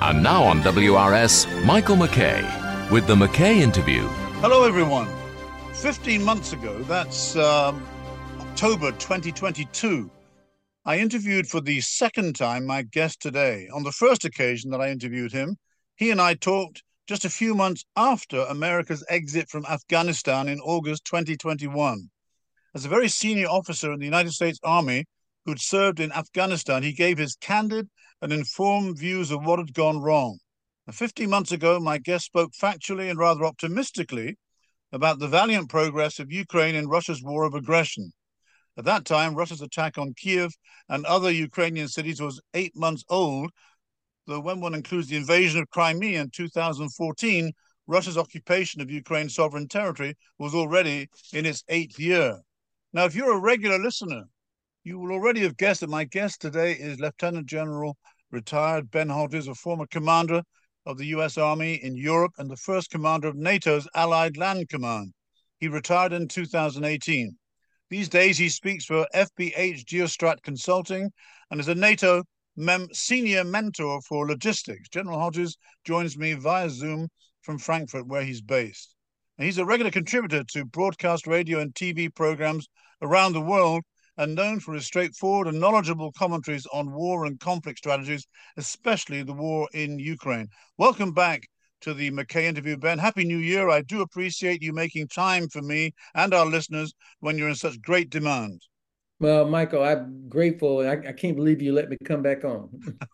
And now on WRS, Michael McKay with the McKay Interview. Hello, everyone. 15 months ago, that's October 2022, I interviewed for the second time my guest today. On the first occasion that I interviewed him, he and I talked just a few months after America's exit from Afghanistan in August 2021. As a very senior officer in the United States Army who'd served in Afghanistan, he gave his candid and informed views of what had gone wrong. Now, 15 months ago, my guest spoke factually and rather optimistically about the valiant progress of Ukraine in Russia's war of aggression. At that time, Russia's attack on Kiev and other Ukrainian cities was 8 months old, though when one includes the invasion of Crimea in 2014, Russia's occupation of Ukraine's sovereign territory was already in its 8th year. Now, if you're a regular listener, you will already have guessed that my guest today is Lieutenant General retired Ben Hodges, a former commander of the US Army in Europe and the first commander of NATO's Allied Land Command. He retired in 2018. These days, he speaks for FBH Geostrat Consulting and is a NATO senior mentor for logistics. General Hodges joins me via Zoom from Frankfurt, where he's based. And he's a regular contributor to broadcast radio and TV programs around the world and known for his straightforward and knowledgeable commentaries on war and conflict strategies, especially the war in Ukraine. Welcome back to the McKay Interview, Ben. Happy New Year. I do appreciate you making time for me and our listeners when you're in such great demand. Well, Michael, I'm grateful. I can't believe you let me come back on.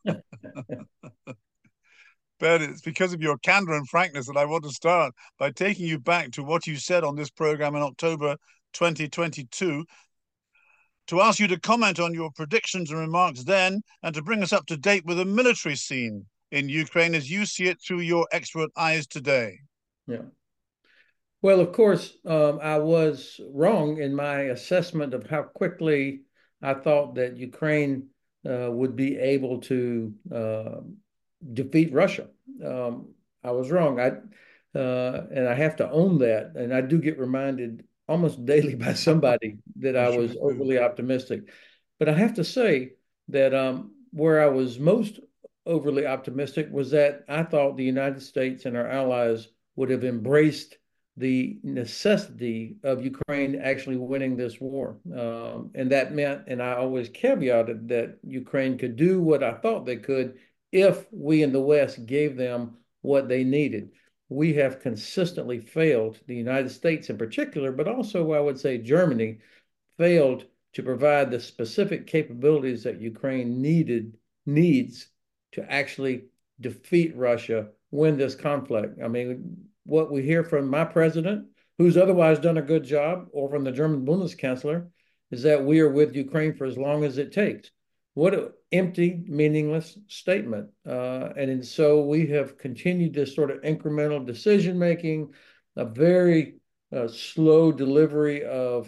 Ben, it's because of your candor and frankness that I want to start by taking you back to what you said on this program in October 2022, to ask you to comment on your predictions and remarks then, and to bring us up to date with the military scene in Ukraine as you see it through your expert eyes today. Yeah. Well, of course, I was wrong in my assessment of how quickly I thought that Ukraine would be able to defeat Russia. I was wrong. And I have to own that. And I do get reminded almost daily by somebody that I was overly optimistic. But I have to say that where I was most overly optimistic was that I thought the United States and our allies would have embraced the necessity of Ukraine actually winning this war. And that meant, and I always caveated, that Ukraine could do what I thought they could if we in the West gave them what they needed. We have consistently failed, the United States in particular, but also I would say Germany, failed to provide the specific capabilities that Ukraine needs to actually defeat Russia, win this conflict. I mean, what we hear from my president, who's otherwise done a good job, or from the German Bundeskanzler, is that we are with Ukraine for as long as it takes. What an empty, meaningless statement. And so we have continued this sort of incremental decision-making, a very slow delivery of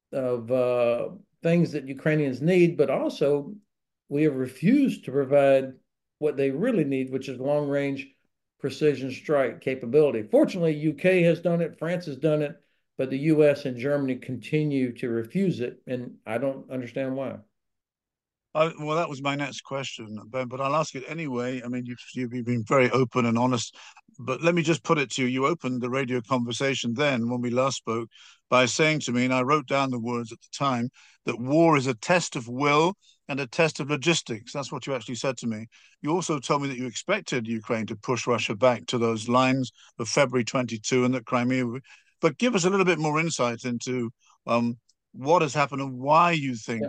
things that Ukrainians need, but also we have refused to provide what they really need, which is long-range precision strike capability. Fortunately, UK has done it, France has done it, but the US and Germany continue to refuse it, and I don't understand why. Well, that was my next question, Ben, but I'll ask it anyway. I mean, you've been very open and honest, but let me just put it to you. You opened the radio conversation then when we last spoke by saying to me, and I wrote down the words at the time, that war is a test of will and a test of logistics. That's what you actually said to me. You also told me that you expected Ukraine to push Russia back to those lines of February 22 and that Crimea. But give us a little bit more insight into what has happened and why you think,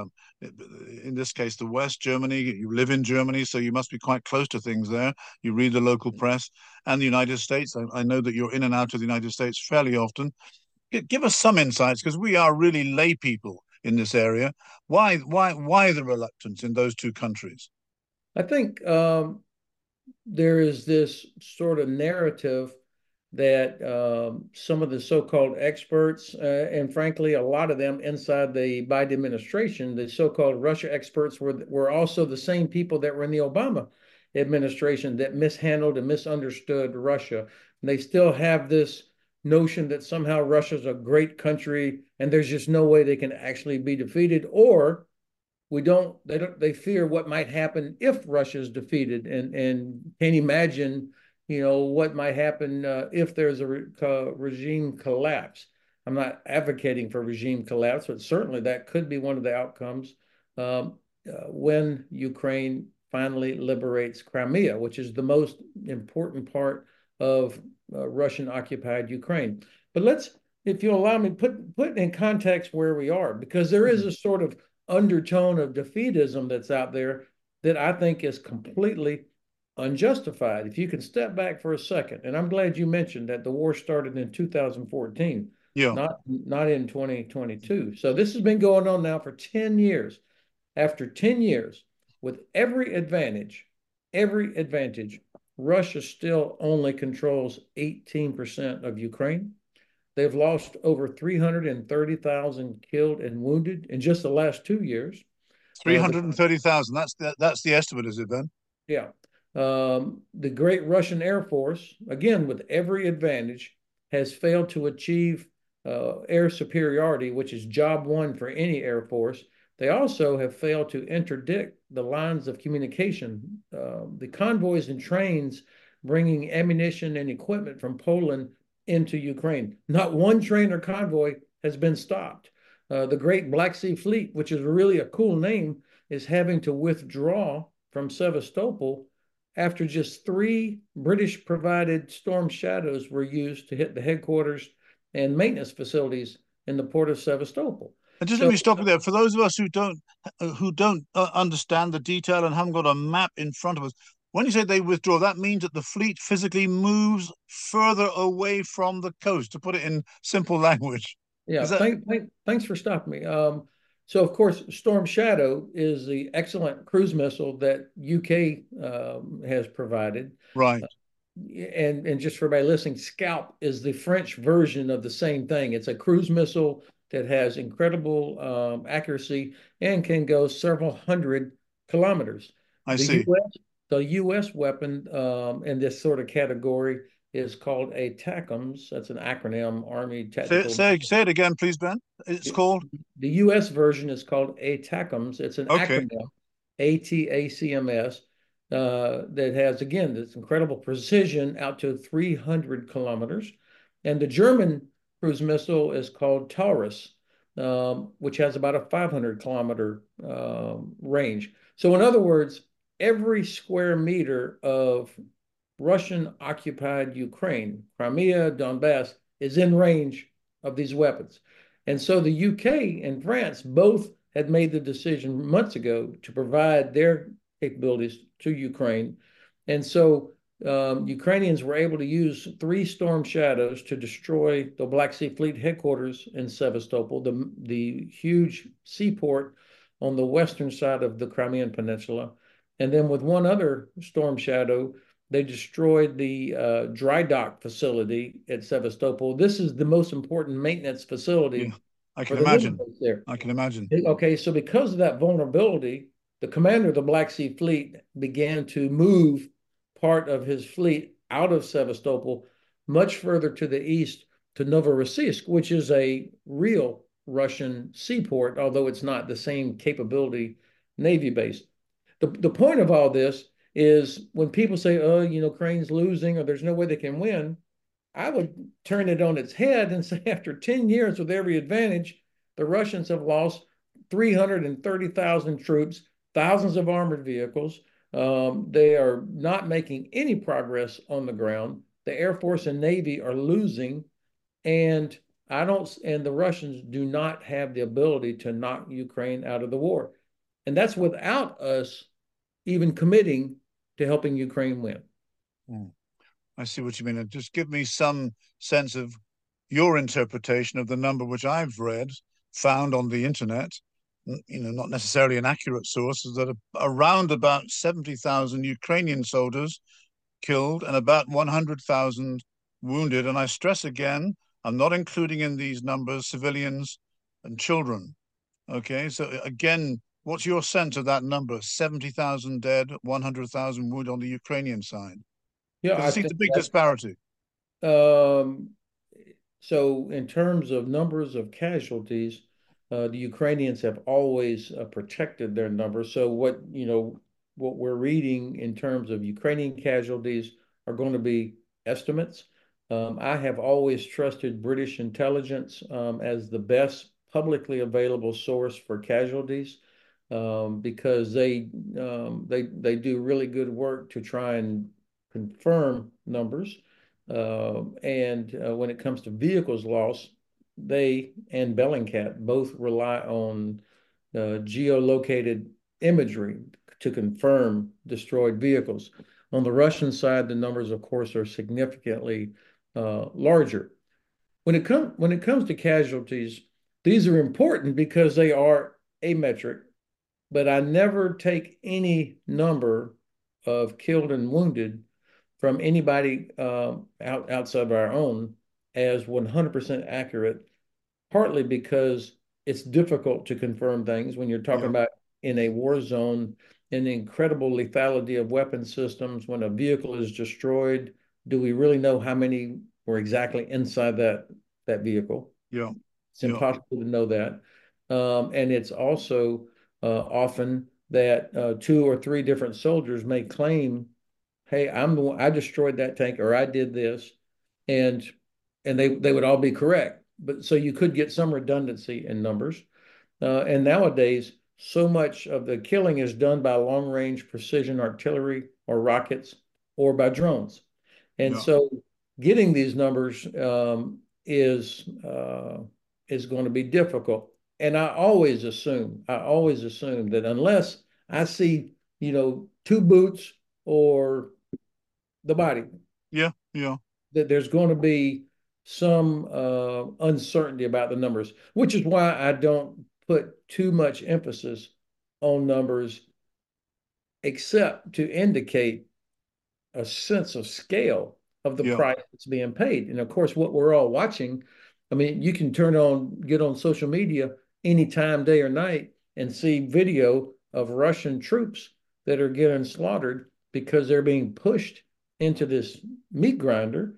in this case, the West, Germany, you live in Germany, so you must be quite close to things there. You read the local press, and the United States. I know that you're in and out of the United States fairly often. Give us some insights, because we are really lay people in this area. Why the reluctance in those two countries? I think there is this sort of narrative that some of the so-called experts, and frankly, a lot of them inside the Biden administration, the so-called Russia experts were also the same people that were in the Obama administration that mishandled and misunderstood Russia. And they still have this notion that somehow Russia's a great country and there's just no way they can actually be defeated, or they fear what might happen if Russia is defeated, and can't imagine, what might happen if there's a regime collapse. I'm not advocating for regime collapse, but certainly that could be one of the outcomes when Ukraine finally liberates Crimea, which is the most important part of Russian occupied Ukraine. But if you allow me, put in context where we are, because there is a sort of undertone of defeatism that's out there that I think is completely unjustified. If you can step back for a second, and I'm glad you mentioned that the war started in 2014, Yeah. not in 2022. So this has been going on now for 10 years. After 10 years, with every advantage, Russia still only controls 18% of Ukraine. They've lost over 330,000 killed and wounded in just the last 2 years. 330,000. That's the estimate, is it, Ben? Yeah. The great Russian Air Force, again, with every advantage, has failed to achieve air superiority, which is job one for any Air Force. They also have failed to interdict the lines of communication. The convoys and trains bringing ammunition and equipment from Poland into Ukraine. Not one train or convoy has been stopped. The Great Black Sea Fleet, which is really a cool name, is having to withdraw from Sevastopol after just 3 British-provided Storm Shadows were used to hit the headquarters and maintenance facilities in the port of Sevastopol. And just let me stop you there. For those of us who don't understand the detail and haven't got a map in front of us, when you say they withdraw, that means that the fleet physically moves further away from the coast, to put it in simple language. Yeah, thanks for stopping me. So, of course, Storm Shadow is the excellent cruise missile that UK has provided. Right. And just for everybody listening, Scalp is the French version of the same thing. It's a cruise missile that has incredible accuracy and can go several hundred kilometers. I see. The U.S. weapon in this sort of category is called ATACMS. That's an acronym, Army Tactical. Say it again, please, Ben. It's called? The U.S. version is called ATACMS. It's an acronym, ATACMS, that has, again, this incredible precision out to 300 kilometers. And the German cruise missile is called Taurus, which has about a 500-kilometer range. So in other words, every square meter of Russian-occupied Ukraine, Crimea, Donbass, is in range of these weapons. And so the UK and France both had made the decision months ago to provide their capabilities to Ukraine. And so Ukrainians were able to use 3 Storm Shadows to destroy the Black Sea Fleet headquarters in Sevastopol, the huge seaport on the western side of the Crimean Peninsula. And then with one other Storm Shadow, they destroyed the dry dock facility at Sevastopol. This is the most important maintenance facility. Yeah, I can imagine. There. I can imagine. Okay, so because of that vulnerability, the commander of the Black Sea Fleet began to move part of his fleet out of Sevastopol much further to the east to Novorossiysk, which is a real Russian seaport, although it's not the same capability Navy base. The point of all this is when people say, oh, Ukraine's losing or there's no way they can win, I would turn it on its head and say after 10 years with every advantage, the Russians have lost 330,000 troops, thousands of armored vehicles. They are not making any progress on the ground. The Air Force and Navy are losing, and the Russians do not have the ability to knock Ukraine out of the war. And that's without us even committing to helping Ukraine win. I see what you mean. And just give me some sense of your interpretation of the number which I've found on the internet, not necessarily an accurate source, is that around about 70,000 Ukrainian soldiers killed and about 100,000 wounded. And I stress again, I'm not including in these numbers civilians and children. Okay, so again, what's your sense of that number? 70,000 dead, 100,000 wounded on the Ukrainian side. Yeah, I see the big disparity. So in terms of numbers of casualties, The Ukrainians have always protected their numbers. So what we're reading in terms of Ukrainian casualties are going to be estimates. I have always trusted British intelligence as the best publicly available source for casualties because they do really good work to try and confirm numbers. And when it comes to vehicles lost, they and Bellingcat both rely on geolocated imagery to confirm destroyed vehicles. On the Russian side, the numbers, of course, are significantly larger. When it comes to casualties, these are important because they are a metric, but I never take any number of killed and wounded from anybody outside of our own as 100% accurate, partly because it's difficult to confirm things when you're talking Yeah. about in a war zone, in the incredible lethality of weapon systems. When a vehicle is destroyed, do we really know how many were exactly inside that vehicle? Yeah. It's Yeah. impossible to know that. And it's also often that two or three different soldiers may claim, "Hey, I'm the one, I destroyed that tank, or I did this," and they would all be correct. But so you could get some redundancy in numbers. And nowadays, so much of the killing is done by long range precision artillery or rockets or by drones. And Yeah. so getting these numbers is going to be difficult. And I always assume that unless I see, two boots or the body, Yeah. Yeah. that there's going to be some uncertainty about the numbers, which is why I don't put too much emphasis on numbers, except to indicate a sense of scale of the Yeah. price that's being paid. And of course, what we're all watching, I mean, you can get on social media anytime, day or night, and see video of Russian troops that are getting slaughtered because they're being pushed into this meat grinder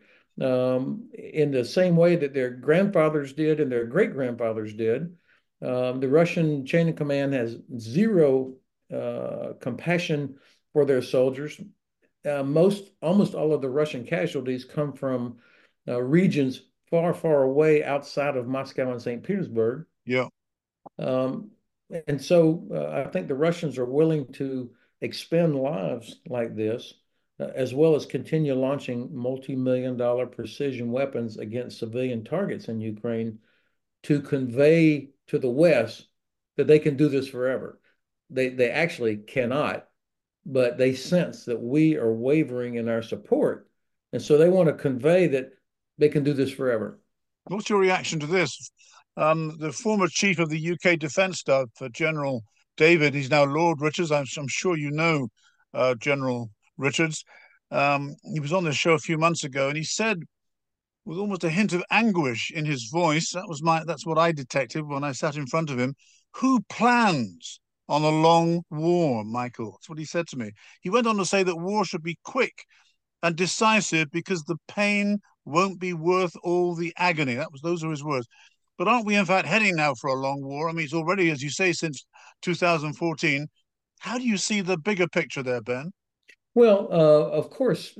in the same way that their grandfathers did and their great grandfathers did. The Russian chain of command has zero compassion for their soldiers. Almost all of the Russian casualties come from regions far, far away outside of Moscow and St. Petersburg. Yeah. Um, and so I think the Russians are willing to expend lives like this, as well as continue launching multi-million-dollar precision weapons against civilian targets in Ukraine to convey to the West that they can do this forever. They actually cannot, but they sense that we are wavering in our support. And so they want to convey that they can do this forever. What's your reaction to this? The former chief of the UK Defence Staff, General David, he's now Lord Richards. I'm sure you know General Richards. He was on this show a few months ago, and he said, with almost a hint of anguish in his voice, that's what I detected when I sat in front of him. Who plans on a long war, Michael? That's what he said to me. He went on to say that war should be quick and decisive because the pain won't be worth all the agony. Those are his words. But aren't we in fact heading now for a long war? I mean, it's already, as you say, since 2014. How do you see the bigger picture there, Ben? Well, of course,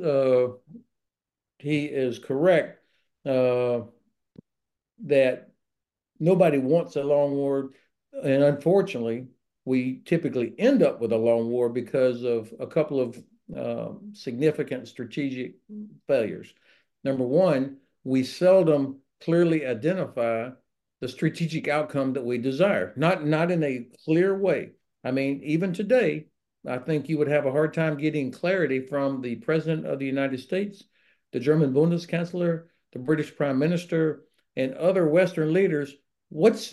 he is correct uh, that nobody wants a long war. And unfortunately, we typically end up with a long war because of a couple of significant strategic failures. Number one, we seldom clearly identify the strategic outcome that we desire, not in a clear way. I mean, even today, I think you would have a hard time getting clarity from the President of the United States, the German Bundeskanzler, the British Prime Minister, and other Western leaders. What's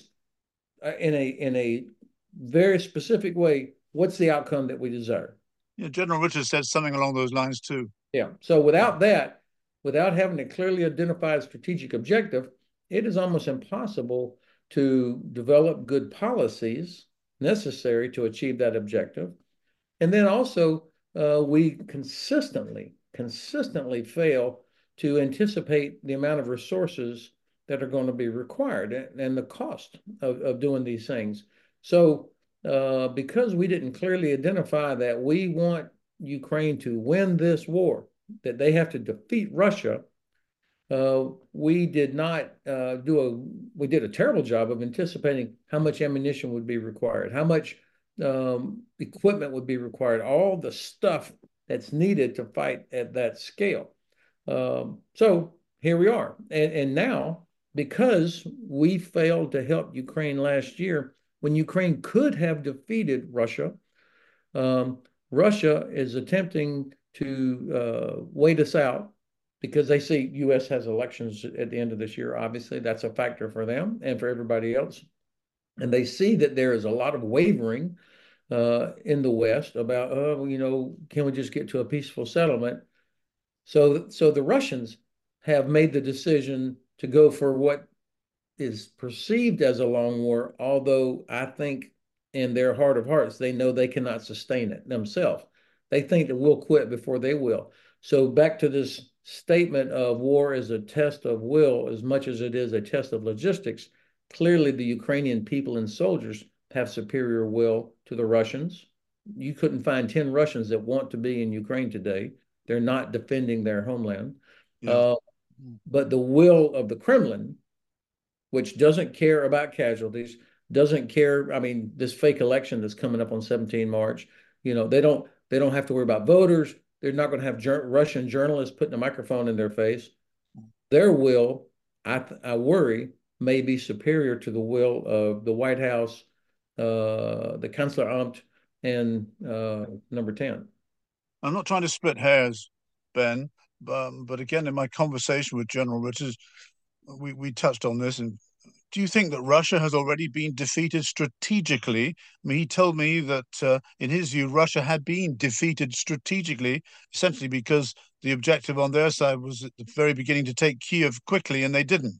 in a very specific way, what's the outcome that we desire? Yeah, General Richards said something along those lines too. Yeah. So without that, without having a clearly identified strategic objective, it is almost impossible to develop good policies necessary to achieve that objective. And then also, we consistently fail to anticipate the amount of resources that are going to be required and the cost of doing these things. So because we didn't clearly identify that we want Ukraine to win this war, that they have to defeat Russia, we did not we did a terrible job of anticipating how much ammunition would be required, how much equipment would be required, all the stuff that's needed to fight at that scale. So here we are. And now, because we failed to help Ukraine last year, when Ukraine could have defeated Russia, Russia is attempting to wait us out because they see U.S. has elections at the end of this year. Obviously, that's a factor for them and for everybody else. And they see that there is a lot of wavering in the West about, can we just get to a peaceful settlement? So the Russians have made the decision to go for what is perceived as a long war, although I think in their heart of hearts, they know they cannot sustain it themselves. They think that we'll quit before they will. So back to this statement of war is a test of will as much as it is a test of logistics. Clearly, the Ukrainian people and soldiers have superior will to the Russians. You couldn't find 10 Russians that want to be in Ukraine today. They're not defending their homeland. Yeah. But the will of the Kremlin, which doesn't care about casualties, doesn't care. I mean, this fake election that's coming up on 17 March, they don't have to worry about voters. They're not going to have Russian journalists putting a microphone in their face. Their will, I worry, may be superior to the will of the White House, the Kanzleramt, and number 10. I'm not trying to split hairs, Ben, but again, in my conversation with General Richards, we touched on this. And do you think that Russia has already been defeated strategically? I mean, he told me that in his view, Russia had been defeated strategically, essentially because the objective on their side was at the very beginning to take Kiev quickly, and they didn't.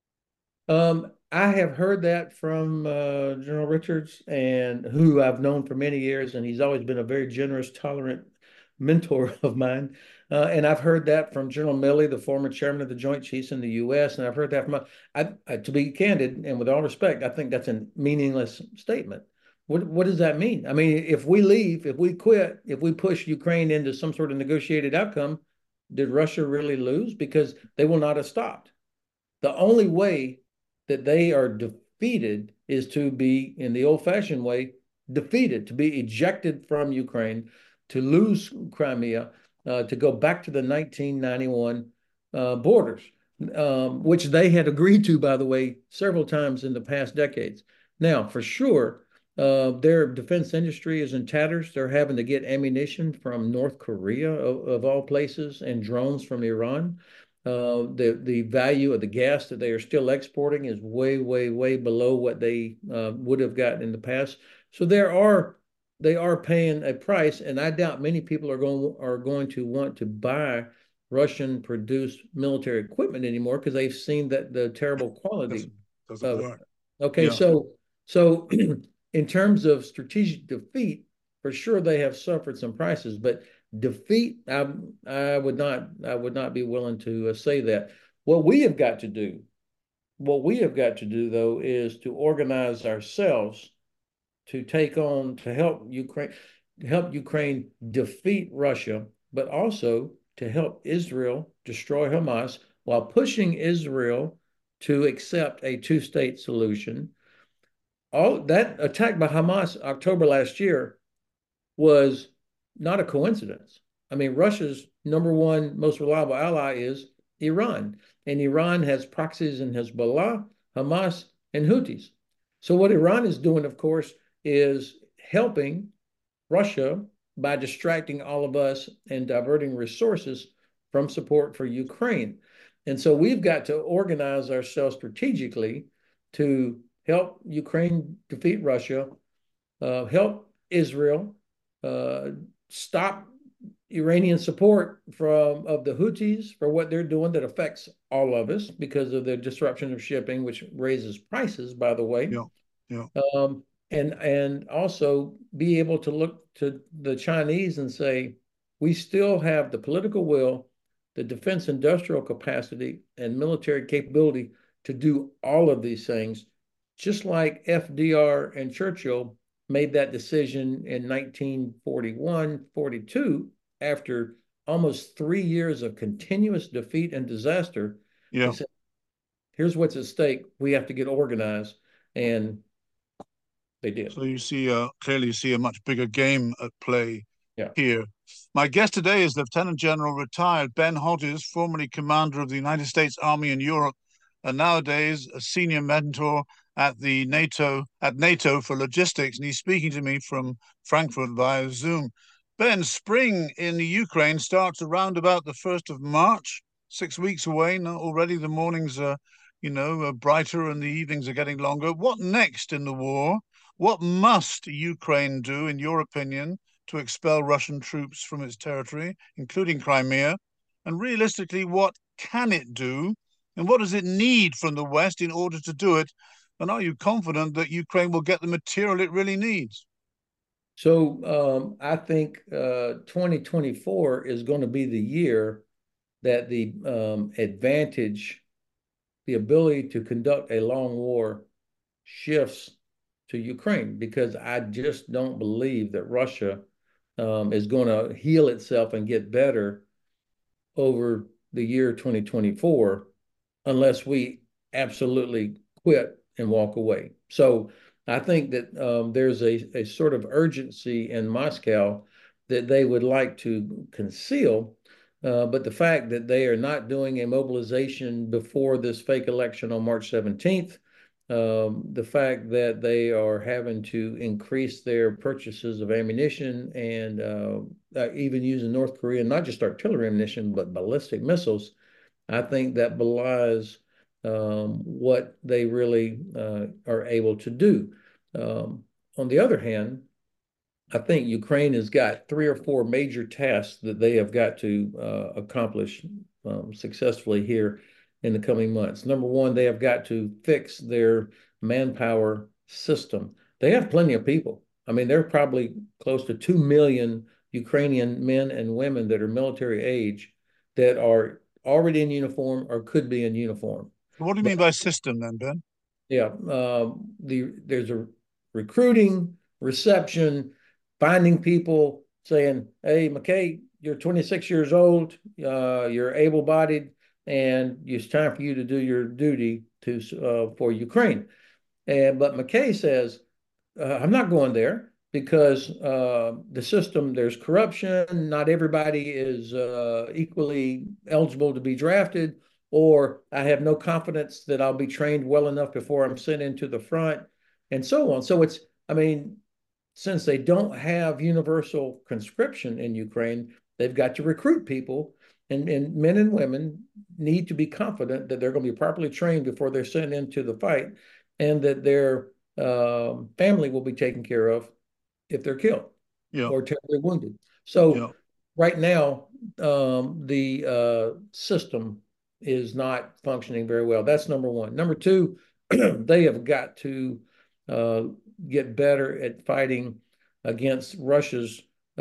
I have heard that from General Richards, and who I've known for many years, and he's always been a very generous, tolerant mentor of mine. And I've heard that from General Milley, the former chairman of the Joint Chiefs in the U.S., and I've heard that from, to be candid and with all respect, I think that's a meaningless statement. What does that mean? I mean, if we leave, if we quit, if we push Ukraine into some sort of negotiated outcome, did Russia really lose? Because they will not have stopped. The only way that they are defeated is to be, in the old-fashioned way, defeated, to be ejected from Ukraine, to lose Crimea, to go back to the 1991 borders, which they had agreed to, by the way, several times in the past decades. Now, for sure, their defense industry is in tatters. They're having to get ammunition from North Korea, of all places, and drones from Iran. The value of the gas that they are still exporting is way, way, way below what they would have gotten in the past. So they are paying a price, and I doubt many people are going to want to buy Russian-produced military equipment anymore because they've seen that the terrible quality. Doesn't work. Okay, yeah. So in terms of strategic defeat, for sure they have suffered some prices, but defeat, I would not be willing to say that. What we have got to do, though, is to organize ourselves to help Ukraine defeat Russia, but also to help Israel destroy Hamas while pushing Israel to accept a two-state solution. All that attack by Hamas October last year was not a coincidence. I mean, Russia's number one most reliable ally is Iran, and Iran has proxies in Hezbollah, Hamas, and Houthis. So what Iran is doing, of course, is helping Russia by distracting all of us and diverting resources from support for Ukraine. And so we've got to organize ourselves strategically to help Ukraine defeat Russia, help Israel stop Iranian support of the Houthis for what they're doing that affects all of us because of the disruption of shipping, which raises prices, by the way. Yeah. And also be able to look to the Chinese and say, we still have the political will, the defense industrial capacity, and military capability to do all of these things, just like FDR and Churchill made that decision in 1941, 42, after almost 3 years of continuous defeat and disaster. They Yeah. said, here's what's at stake. We have to get organized. And they did. So you see, clearly you see a much bigger game at play Yeah. here. My guest today is Lieutenant General retired Ben Hodges, formerly commander of the United States Army in Europe, and nowadays a senior mentor at NATO for logistics. And he's speaking to me from Frankfurt via Zoom. Ben, spring in the Ukraine starts around about the 1st of March, 6 weeks away. Now already the mornings are, brighter and the evenings are getting longer. What next in the war? What must Ukraine do, in your opinion, to expel Russian troops from its territory, including Crimea? And realistically, what can it do? And what does it need from the West in order to do it? And are you confident that Ukraine will get the material it really needs? So I think 2024 is going to be the year that the advantage, the ability to conduct a long war shifts to Ukraine, because I just don't believe that Russia is going to heal itself and get better over the year 2024 unless we absolutely quit and walk away. So I think that there's a sort of urgency in Moscow that they would like to conceal. But the fact that they are not doing a mobilization before this fake election on March 17th, the fact that they are having to increase their purchases of ammunition and even using North Korea, not just artillery ammunition, but ballistic missiles, I think that belies what they really are able to do. On the other hand, I think Ukraine has got 3 or 4 major tasks that they have got to accomplish successfully here in the coming months. Number one, they have got to fix their manpower system. They have plenty of people. I mean, there are probably close to 2 million Ukrainian men and women that are military age that are already in uniform or could be in uniform. What do you But mean by system then, Ben? yeah, there's a recruiting, reception, finding people, saying, "Hey, McKay, you're 26 years old, you're able-bodied, and it's time for you to do your duty for Ukraine." But McKay says, "I'm not going there because the system, there's corruption. Not everybody is equally eligible to be drafted, or I have no confidence that I'll be trained well enough before I'm sent into the front," and so on. So I mean, since they don't have universal conscription in Ukraine, they've got to recruit people, and men and women need to be confident that they're going to be properly trained before they're sent into the fight, and that their family will be taken care of if they're killed Yeah, or terribly wounded. So yeah, right now, the system is not functioning very well. That's number one. Number two, they have got to uh, get better at fighting against Russia's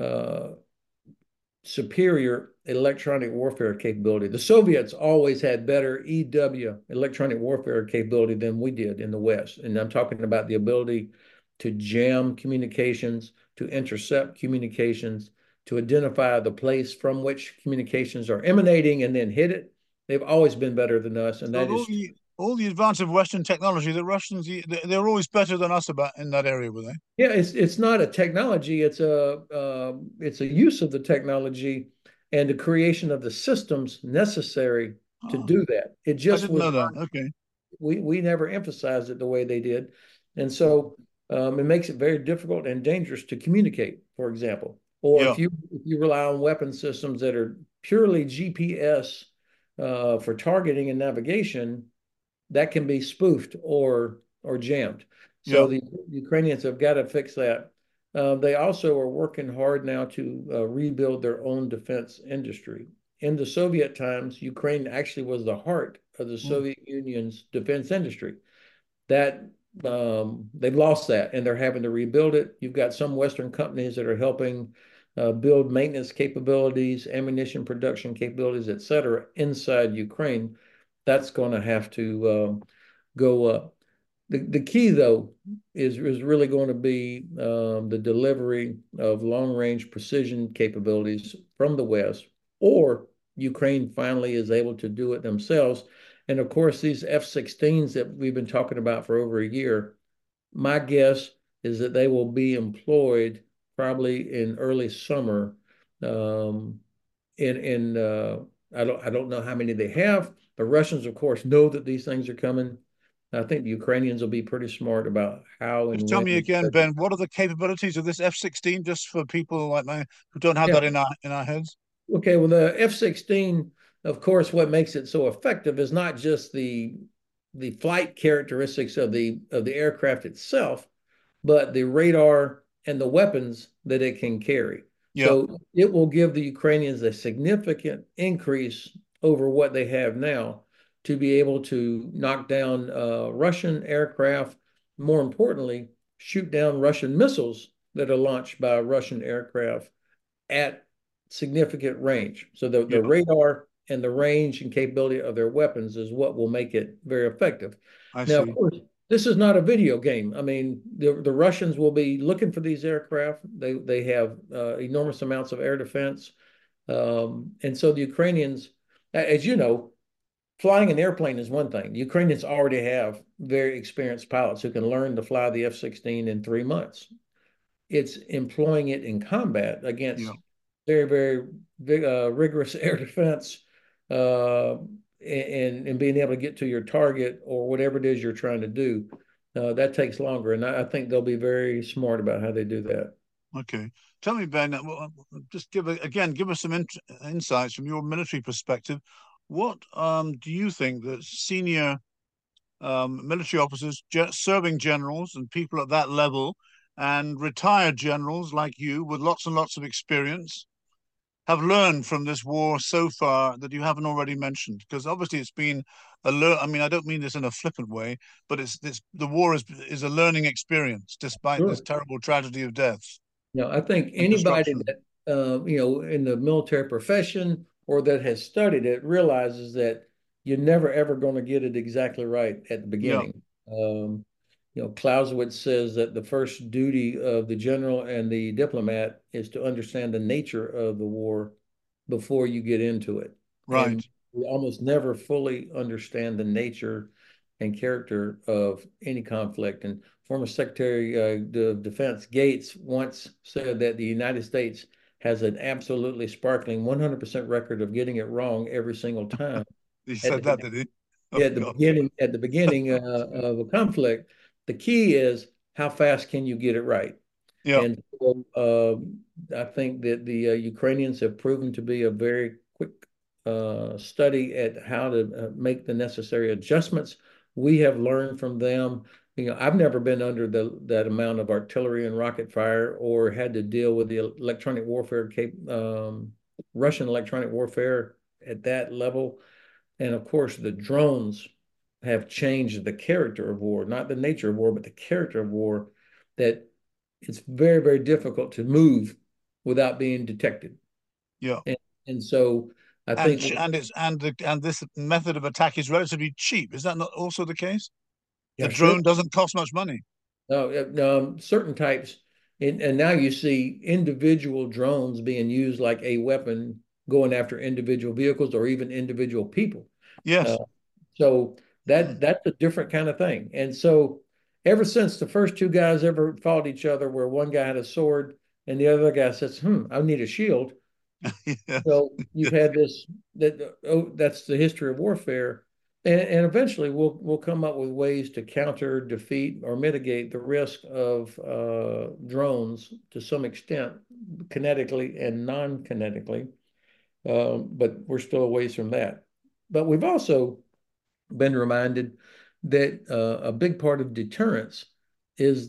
superior electronic warfare capability. The Soviets always had better EW, electronic warfare capability, than we did in the West. And I'm talking about the ability to jam communications, to intercept communications, to identify the place from which communications are emanating and then hit it. They've always been better than us, and so that is, all the advance of Western technology, the Russians they're always better than us about in that area, were they? yeah, it's not a technology, it's a use of the technology and the creation of the systems necessary to Oh, do that. It I just didn't was know that. not, Okay. we never emphasized it the way they did. And so it makes it very difficult and dangerous to communicate, for example. Or Yeah. if you rely on weapon systems that are purely GPS for targeting and navigation, that can be spoofed or jammed. So Yeah. the Ukrainians have got to fix that. They also are working hard now to rebuild their own defense industry. In the Soviet times, Ukraine actually was the heart of the Mm. Soviet Union's defense industry. That they've lost that, and they're having to rebuild it. You've got some Western companies that are helping build maintenance capabilities, ammunition production capabilities, et cetera, inside Ukraine. that's going to have to go up. The key, though, is really going to be the delivery of long-range precision capabilities from the West, or Ukraine finally is able to do it themselves. And of course, these F-16s that we've been talking about for over a year, my guess is that they will be employed probably in early summer. Um, in I don't know how many they have. The Russians, of course, know that these things are coming. I think the Ukrainians will be pretty smart about how Just and tell when. me again, Ben, what are the capabilities of this F-16, just for people like me who don't have Yeah. that in our heads? Okay. Well, the F-16, of course, what makes it so effective is not just the flight characteristics of the aircraft itself, but the radar and the weapons that it can carry. Yeah, So it will give the Ukrainians a significant increase over what they have now to be able to knock down Russian aircraft, more importantly, shoot down Russian missiles that are launched by Russian aircraft at significant range. So the yeah, radar and the range and capability of their weapons is what will make it very effective. I Now, of see. course, this is not a video game. I mean, the Russians will be looking for these aircraft. They have enormous amounts of air defense, and so the Ukrainians, as you know, flying an airplane is one thing. The Ukrainians already have very experienced pilots who can learn to fly the F-16 in 3 months. It's employing it in combat Yeah, against very, very rigorous air defense, uh, and being able to get to your target or whatever it is you're trying to do. That takes longer, and I think they'll be very smart about how they do that. okay. Tell me, Ben, just give us some insights from your military perspective. What do you think that senior military officers, serving generals, and people at that level, and retired generals like you with lots and lots of experience have learned from this war so far that you haven't already mentioned? Because obviously it's been I mean, I don't mean this in a flippant way, but it's the war is a learning experience despite this Sure. terrible tragedy of deaths I think and anybody destruction. that in the military profession or that has studied it realizes that you're never ever going to get it exactly right at the Yeah, beginning. Clausewitz says that the first duty of the general and the diplomat is to understand the nature of the war before you get into it. And right. we almost never fully understand the nature and character of any conflict. And former Secretary of Defense Gates once said that the United States has an absolutely sparkling 100% record of getting it wrong every single time. He At said the that, did he? Oh yeah, at the God. beginning, of a conflict, the key is how fast can you get it right? Yeah, And so, I think that the Ukrainians have proven to be a very quick study at how to make the necessary adjustments. We have learned from them. I've never been under that amount of artillery and rocket fire or had to deal with the electronic warfare, Russian electronic warfare at that level. And of course, the drones have changed the character of war, not the nature of war, but the character of war, that it's very, very difficult to move without being detected. yeah. And, and so I think, And this method of attack is relatively cheap. Is that not also the case? The yeah, sure. drone doesn't cost much money. Certain types, and now you see individual drones being used like a weapon going after individual vehicles or even individual people. Uh, Yes. So that's a different kind of thing. And so ever since the first two guys ever fought each other, where one guy had a sword and the other guy says, I need a shield. Yes. So you've had this that's the history of warfare. And eventually we'll come up with ways to counter, defeat, or mitigate the risk of drones to some extent, kinetically and non-kinetically. But we're still a ways from that. But we've also been reminded that a big part of deterrence is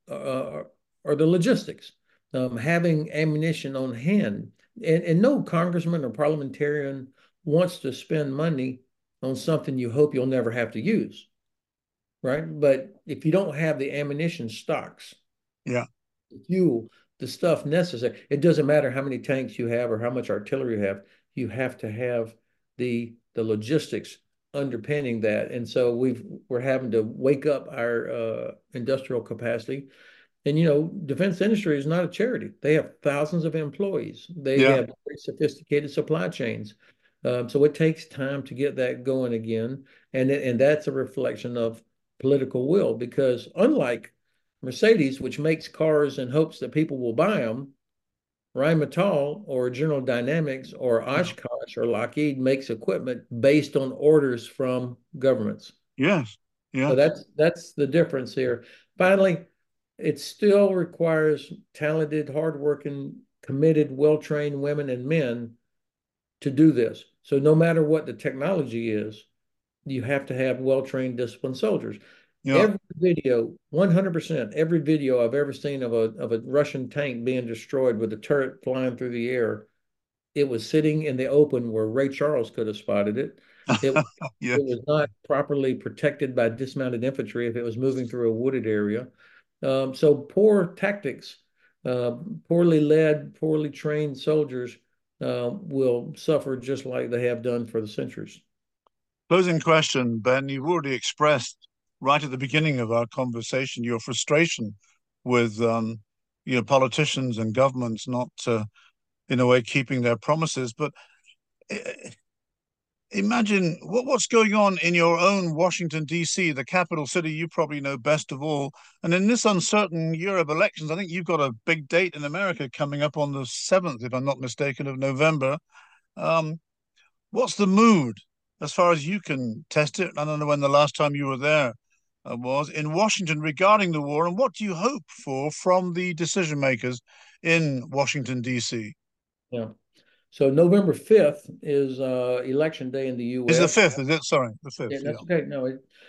the logistics, having ammunition on hand, and no congressman or parliamentarian wants to spend money on something you hope you'll never have to use, right? But if you don't have the ammunition stocks, Yeah. the fuel, the stuff necessary, it doesn't matter how many tanks you have or how much artillery you have to have the logistics underpinning that. And so we're having to wake up our industrial capacity. And defense industry is not a charity. They have thousands of employees. They Yeah. have very sophisticated supply chains. So it takes time to get that going again. And that's a reflection of political will, because unlike Mercedes, which makes cars in hopes that people will buy them, Rheinmetall or General Dynamics or Oshkosh or Lockheed makes equipment based on orders from governments. Yes. So Yes. that's the difference here. Finally, it still requires talented, hardworking, committed, well-trained women and men to do this. So no matter what the technology is, you have to have well-trained, disciplined soldiers. Yeah. Every video, 100%, every video I've ever seen of a Russian tank being destroyed with a turret flying through the air, it was sitting in the open where Ray Charles could have spotted it. It, Yes. it was not properly protected by dismounted infantry if it was moving through a wooded area. So poor tactics, poorly led, poorly trained soldiers will suffer just like they have done for the centuries. Closing question, Ben. You've already expressed right at the beginning of our conversation your frustration with politicians and governments not, in a way, keeping their promises. But imagine what's going on in your own Washington, D.C., the capital city you probably know best of all. And in this uncertain year of elections, I think you've got a big date in America coming up on the 7th, if I'm not mistaken, of November. What's the mood, as far as you can test it? I don't know when the last time you were there was in Washington regarding the war, and what do you hope for from the decision makers in Washington, D.C.? Yeah. So November 5th is election day in the U.S. Is the 5th, is it? Sorry, the 5th. Yeah, that's okay. No,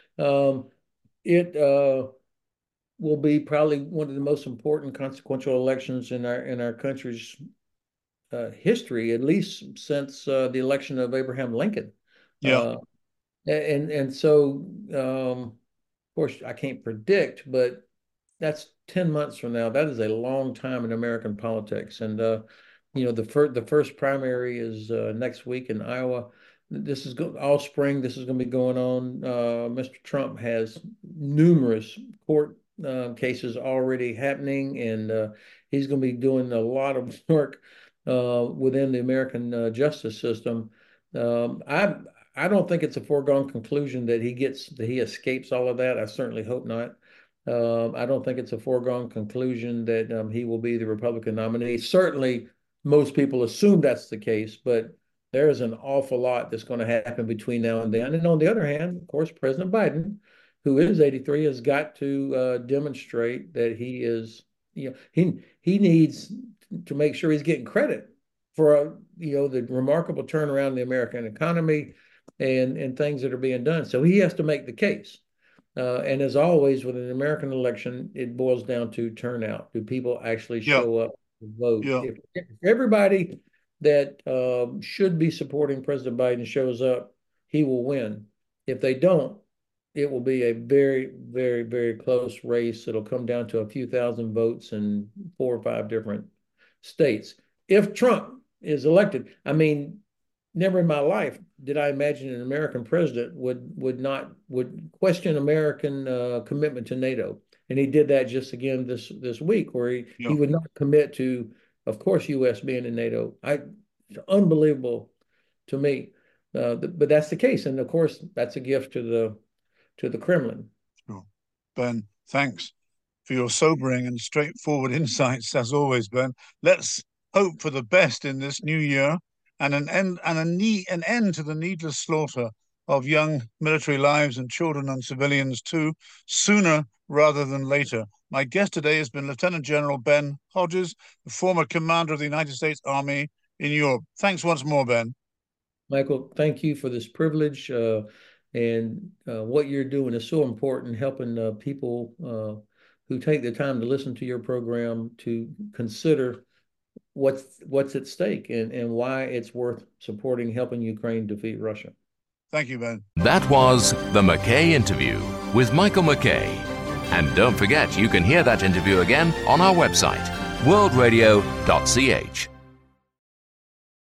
it will be probably one of the most important consequential elections in our country's history, at least since the election of Abraham Lincoln. Yeah. And so, of course, I can't predict, but that's 10 months from now. That is a long time in American politics. And the first primary is next week in Iowa. This is all spring. This is going to be going on. Mr. Trump has numerous court cases already happening, and he's going to be doing a lot of work within the American justice system. I don't think it's a foregone conclusion that he escapes all of that. I certainly hope not. I don't think it's a foregone conclusion that he will be the Republican nominee. Certainly, most people assume that's the case, but there is an awful lot that's going to happen between now and then. And on the other hand, of course, President Biden, who is 83, has got to demonstrate that he is, he needs to make sure he's getting credit for, the remarkable turnaround in the American economy and things that are being done. So he has to make the case. And as always, with an American election, it boils down to turnout. Do people actually show up to vote? Yeah. If everybody that should be supporting President Biden shows up, he will win. If they don't, it will be a very, very, very close race. It'll come down to a few thousand votes in 4 or 5 different states. If Trump is elected, I mean, never in my life did I imagine an American president would question American commitment to NATO, and he did that just again this week, where he would not commit to, of course, U.S. being in NATO. It's unbelievable to me, but that's the case, and of course, that's a gift to the Kremlin. Sure. Ben, thanks for your sobering and straightforward insights as always, Ben. Let's hope for the best in this new year, and an end to the needless slaughter of young military lives and children and civilians too, sooner rather than later. My guest today has been Lieutenant General Ben Hodges, the former commander of the United States Army in Europe. Thanks once more, Ben. Michael, thank you for this privilege, and what you're doing is so important, helping people who take the time to listen to your program to consider what's at stake and why it's worth supporting helping Ukraine defeat Russia. Thank you, Ben. That was the McKay Interview with Michael McKay. And don't forget, you can hear that interview again on our website, worldradio.ch.